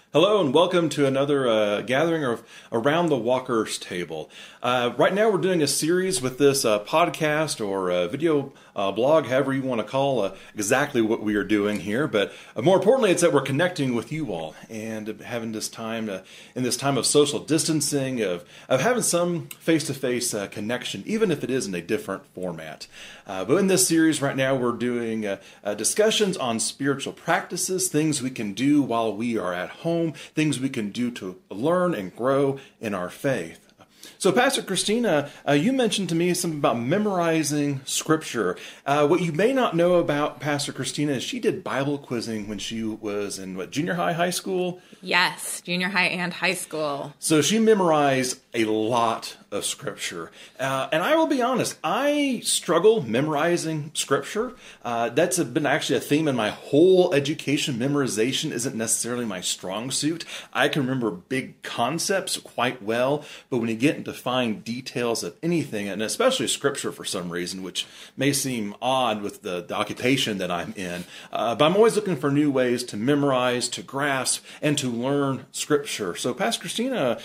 Hello and welcome to another gathering of Around the Walker's Table. Right now we're doing a series with this podcast or video blog, however you want to call exactly what we are doing here. But more importantly, it's that we're connecting with you all and having this time, in this time of social distancing, of having some face-to-face connection, even if it is in a different format. But in this series right now, we're doing discussions on spiritual practices, things we can do while we are at home, things we can do to learn and grow in our faith. So, Pastor Christina, you mentioned to me something about memorizing Scripture. What you may not know about Pastor Christina is she did Bible quizzing when she was in, junior high school? Yes, junior high and high school. So she memorized a lot of Scripture. And I will be honest, I struggle memorizing Scripture. That's been actually a theme in my whole education. Memorization isn't necessarily my strong suit. I can remember big concepts quite well, but when you get into fine details of anything, and especially Scripture for some reason, which may seem odd with the occupation that I'm in, but I'm always looking for new ways to memorize, to grasp, and to learn Scripture. So, Pastor Christina,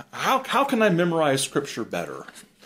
how can I memorize Scripture better?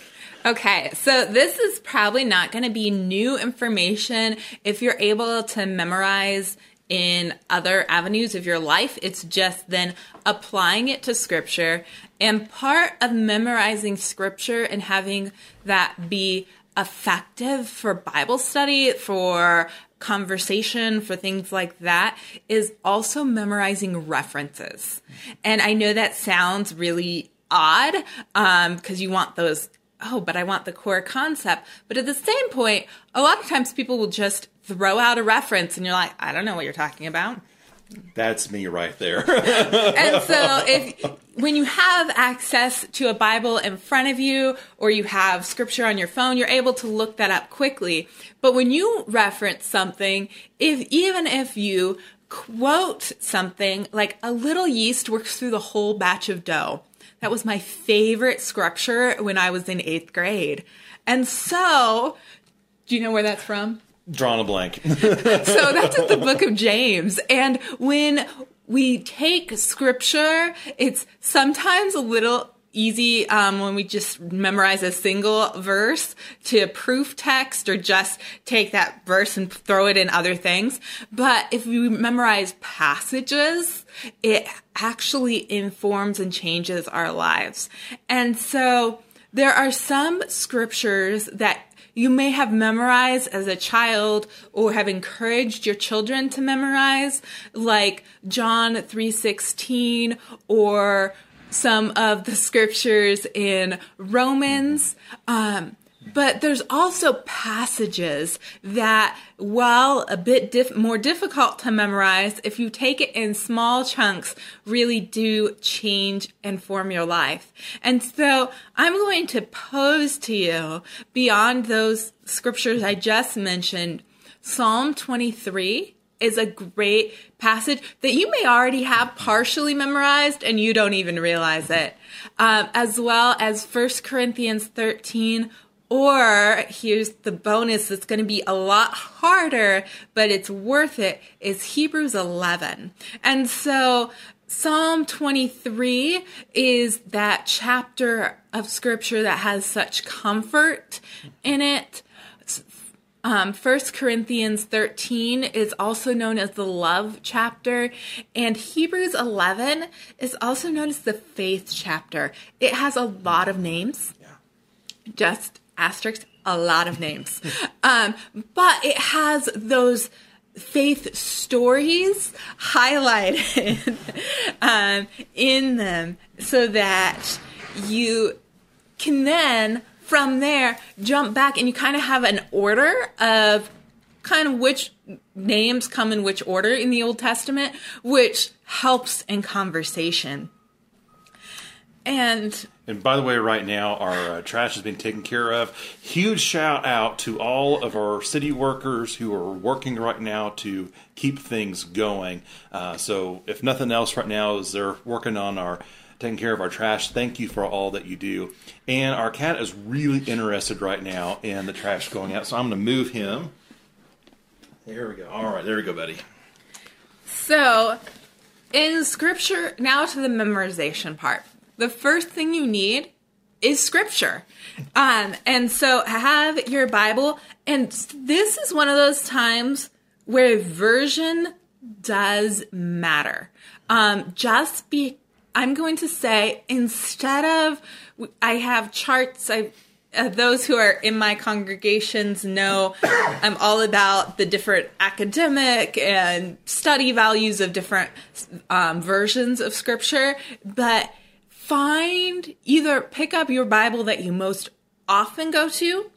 Okay, so this is probably not going to be new information if you're able to memorize in other avenues of your life. It's just then applying it to Scripture. And part of memorizing Scripture and having that be effective for Bible study, for conversation, for things like that, is also memorizing references. And I know that sounds really odd because you want those, but I want the core concept. But at the same point, a lot of times people will just throw out a reference and you're like, I don't know what you're talking about. That's me right there. And so when you have access to a Bible in front of you or you have Scripture on your phone, you're able to look that up quickly. But when you reference something, even if you quote something, like a little yeast works through the whole batch of dough. That was my favorite Scripture when I was in 8th grade. And so, do you know where that's from? Drawn a blank. So that's in the book of James. And when we take Scripture, it's sometimes a little easy when we just memorize a single verse to proof text or just take that verse and throw it in other things. But if we memorize passages, it actually informs and changes our lives. And so there are some scriptures that you may have memorized as a child or have encouraged your children to memorize, like John 3:16 or some of the scriptures in Romans. But there's also passages that, while a bit more difficult to memorize, if you take it in small chunks, really do change and form your life. And so I'm going to pose to you, beyond those scriptures I just mentioned, Psalm 23 is a great passage that you may already have partially memorized and you don't even realize it, as well as 1 Corinthians 13. Or here's the bonus that's going to be a lot harder, but it's worth it, is Hebrews 11. And so Psalm 23 is that chapter of Scripture that has such comfort in it. 1 Corinthians 13 is also known as the love chapter, and Hebrews 11 is also known as the faith chapter. It has a lot of names, just asterisk, a lot of names, but it has those faith stories highlighted in them so that you can then from there jump back and you kind of have an order of kind of which names come in which order in the Old Testament, which helps in conversation. And by the way, right now, our trash has been taken care of. Huge shout out to all of our city workers who are working right now to keep things going. So if nothing else right now, is they're working on taking care of our trash. Thank you for all that you do. And our cat is really interested right now in the trash going out. So I'm going to move him. There we go. All right, there we go, buddy. So In scripture, now to the memorization part. The first thing you need is scripture. And so have your Bible. And this is one of those times where version does matter. I'm going to say, instead of, I have charts, those who are in my congregations know I'm all about the different academic and study values of different versions of scripture, but either pick up your Bible that you most often go to,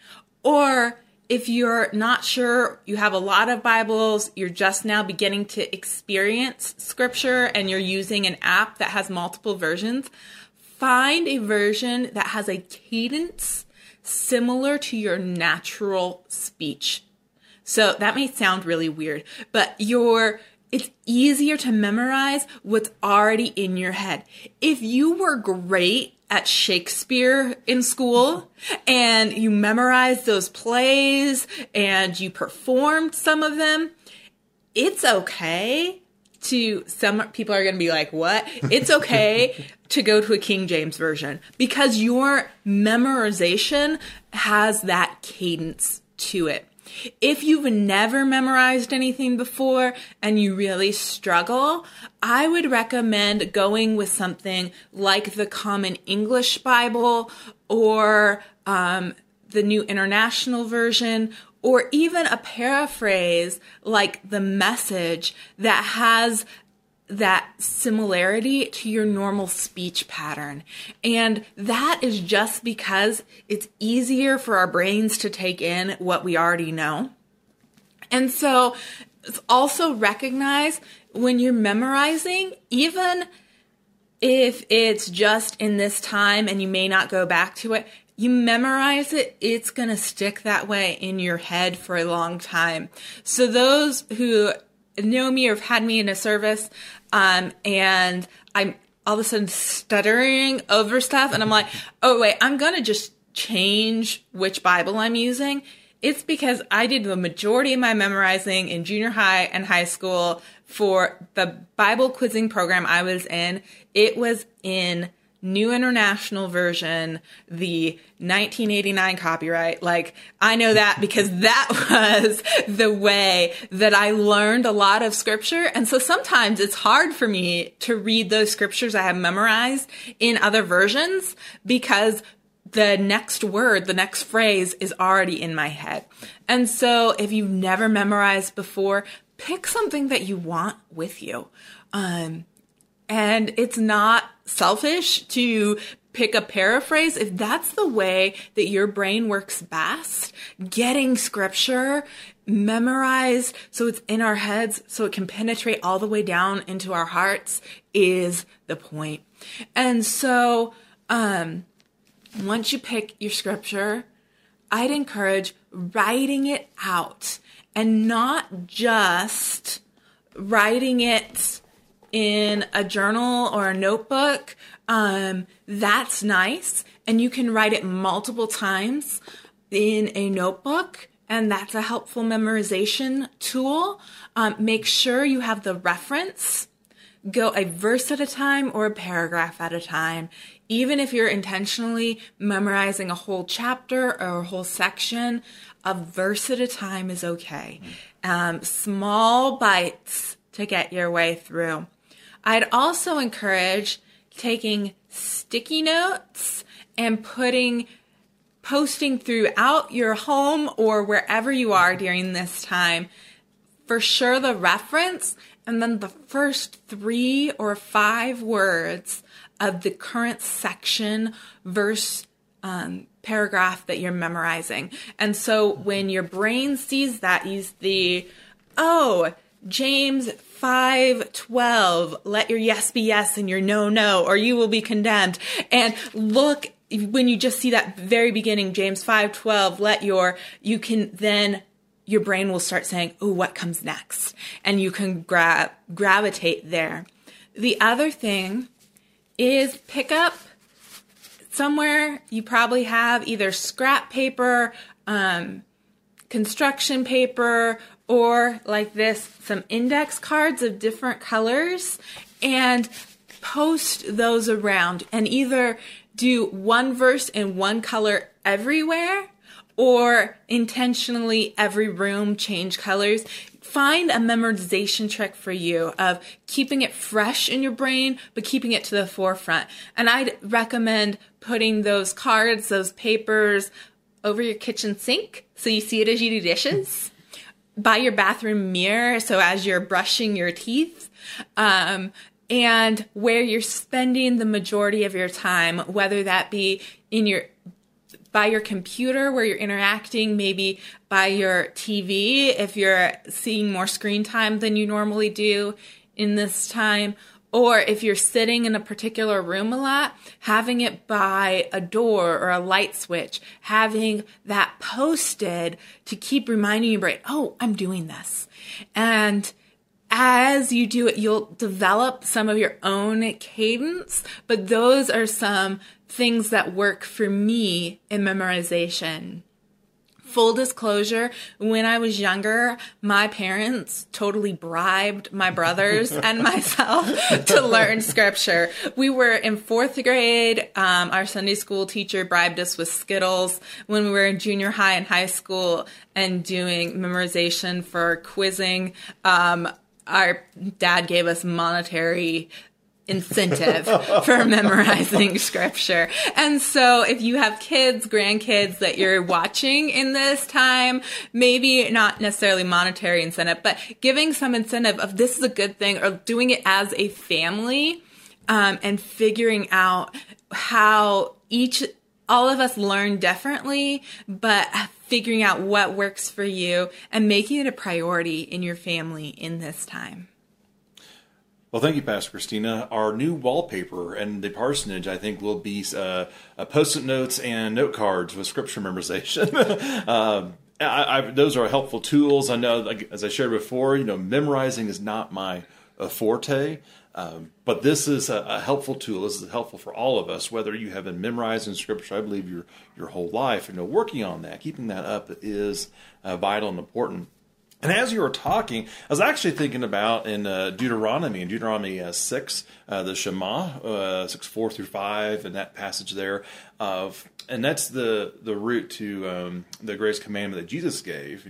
or if you're not sure, you have a lot of Bibles, you're just now beginning to experience scripture and you're using an app that has multiple versions, find a version that has a cadence similar to your natural speech. So that may sound really weird, but it's easier to memorize what's already in your head. If you were great at Shakespeare in school and you memorized those plays and you performed some of them, it's okay some people are going to be like, what? It's okay to go to a King James version because your memorization has that cadence to it. If you've never memorized anything before and you really struggle, I would recommend going with something like the Common English Bible or the New International Version, or even a paraphrase like the Message that has that similarity to your normal speech pattern. And that is just because it's easier for our brains to take in what we already know. And so also recognize when you're memorizing, even if it's just in this time and you may not go back to it, you memorize it, it's going to stick that way in your head for a long time. So those who know me or have had me in a service, and I'm all of a sudden stuttering over stuff, and I'm like, oh wait, I'm going to just change which Bible I'm using. It's because I did the majority of my memorizing in junior high and high school for the Bible quizzing program I was in. It was in New International Version, the 1989 copyright. Like, I know that because that was the way that I learned a lot of scripture. And so sometimes it's hard for me to read those scriptures I have memorized in other versions because the next word, the next phrase is already in my head. And so if you've never memorized before, pick something that you want with you. And it's not selfish to pick a paraphrase. If that's the way that your brain works best, getting scripture memorized so it's in our heads, so it can penetrate all the way down into our hearts is the point. And so, once you pick your scripture, I'd encourage writing it out and not just writing it in a journal or a notebook. That's nice. And you can write it multiple times in a notebook. And that's a helpful memorization tool. Make sure you have the reference. Go a verse at a time or a paragraph at a time. Even if you're intentionally memorizing a whole chapter or a whole section, a verse at a time is okay. Small bites to get your way through. I'd also encourage taking sticky notes and posting throughout your home or wherever you are during this time, for sure the reference and then the first 3 or 5 words of the current section, verse, paragraph that you're memorizing. And so when your brain sees that, use James 5:12, let your yes be yes and your no, no, or you will be condemned. And look, when you just see that very beginning, James 5:12, your brain will start saying, oh, what comes next? And you can gravitate there. The other thing is pick up somewhere. You probably have either scrap paper, construction paper, or like this, some index cards of different colors, and post those around and either do one verse in one color everywhere or intentionally every room change colors. Find a memorization trick for you of keeping it fresh in your brain, but keeping it to the forefront. And I'd recommend putting those cards, those papers over your kitchen sink so you see it as you do dishes, by your bathroom mirror so as you're brushing your teeth, and where you're spending the majority of your time, whether that be by your computer where you're interacting, maybe by your TV if you're seeing more screen time than you normally do in this time, or if you're sitting in a particular room a lot, having it by a door or a light switch, having that posted to keep reminding your brain, oh, I'm doing this. And as you do it, you'll develop some of your own cadence, but those are some things that work for me in memorization. Full disclosure, when I was younger, my parents totally bribed my brothers and myself to learn scripture. We were in fourth grade. Our Sunday school teacher bribed us with Skittles. When we were in junior high and high school and doing memorization for quizzing, our dad gave us monetary incentive for memorizing scripture. And so if you have kids, grandkids that you're watching in this time, maybe not necessarily monetary incentive, but giving some incentive of this is a good thing, or doing it as a family, and figuring out how all of us learn differently, but figuring out what works for you and making it a priority in your family in this time. Well, thank you, Pastor Christina. Our new wallpaper and the parsonage, I think, will be Post-it notes and note cards with scripture memorization. Those are helpful tools. I know, as I shared before, memorizing is not my forte, but this is a helpful tool. This is helpful for all of us, whether you have been memorizing scripture, I believe, your whole life. Working on that, keeping that up is vital and important. And as you were talking, I was actually thinking about in Deuteronomy 6, the Shema, 6:4-5, and that passage there, and that's the root to the greatest commandment that Jesus gave,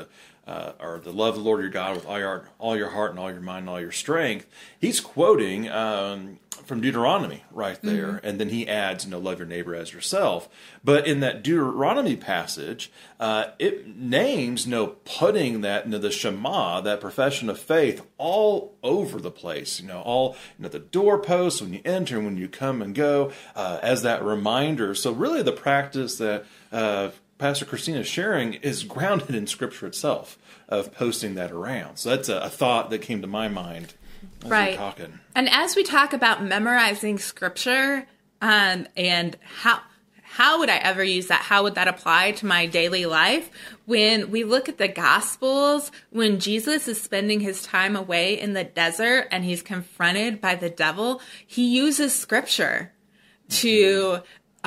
or to love the Lord your God with all your heart and all your mind and all your strength. He's quoting from Deuteronomy right there, mm-hmm. And then he adds, love your neighbor as yourself. But in that Deuteronomy passage, it names, putting that, the Shema, that profession of faith, all over the place. All, the doorposts, when you enter, when you come and go, as that reminder. So really the practice that Pastor Christina is sharing is grounded in Scripture itself, of posting that around. So that's a thought that came to my mind as we're talking. And as we talk about memorizing Scripture, and how would I ever use that? How would that apply to my daily life? When we look at the Gospels, when Jesus is spending his time away in the desert and he's confronted by the devil, he uses Scripture to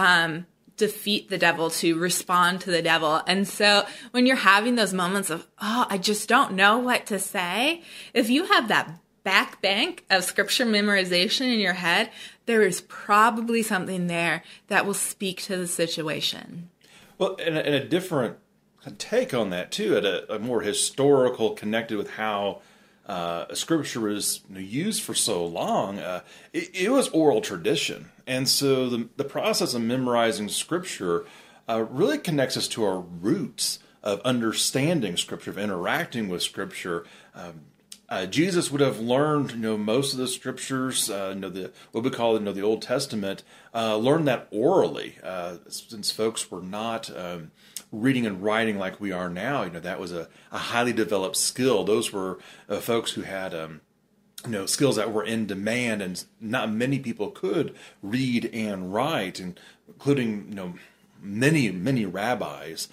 defeat the devil, to respond to the devil. And so when you're having those moments of, I just don't know what to say, if you have that back bank of scripture memorization in your head, there is probably something there that will speak to the situation. Well, and a different take on that too, at a more historical, connected with how scripture was used for so long. It was oral tradition. And so the process of memorizing Scripture really connects us to our roots of understanding Scripture, of interacting with Scripture. Jesus would have learned, most of the Scriptures, what we call, the Old Testament, learned that orally, since folks were not reading and writing like we are now. That was a highly developed skill. Those were folks who had skills that were in demand, and not many people could read and write, including, many rabbis.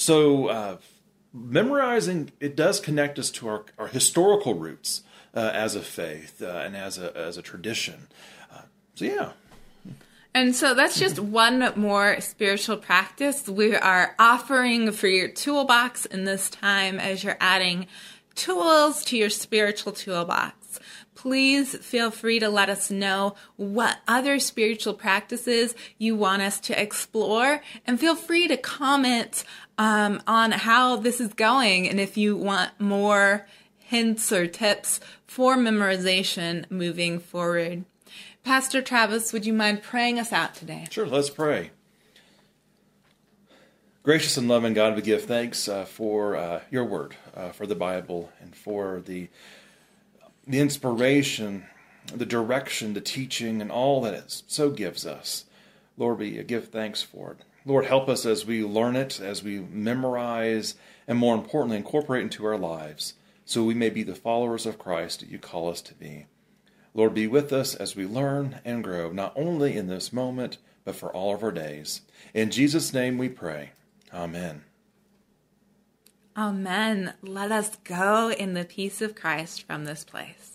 So memorizing, it does connect us to our historical roots as a faith and as a tradition. So yeah. And so that's just one more spiritual practice we are offering for your toolbox in this time as you're adding tools to your spiritual toolbox. Please feel free to let us know what other spiritual practices you want us to explore, and feel free to comment on how this is going and if you want more hints or tips for memorization moving forward. Pastor Travis, would you mind praying us out today? Sure, let's pray. Gracious and loving God, we give thanks for your word, for the Bible, and for the inspiration, the direction, the teaching, and all that it so gives us. Lord, we give thanks for it. Lord, help us as we learn it, as we memorize, and more importantly, incorporate it into our lives, so we may be the followers of Christ that you call us to be. Lord, be with us as we learn and grow, not only in this moment, but for all of our days. In Jesus' name we pray. Amen. Amen. Let us go in the peace of Christ from this place.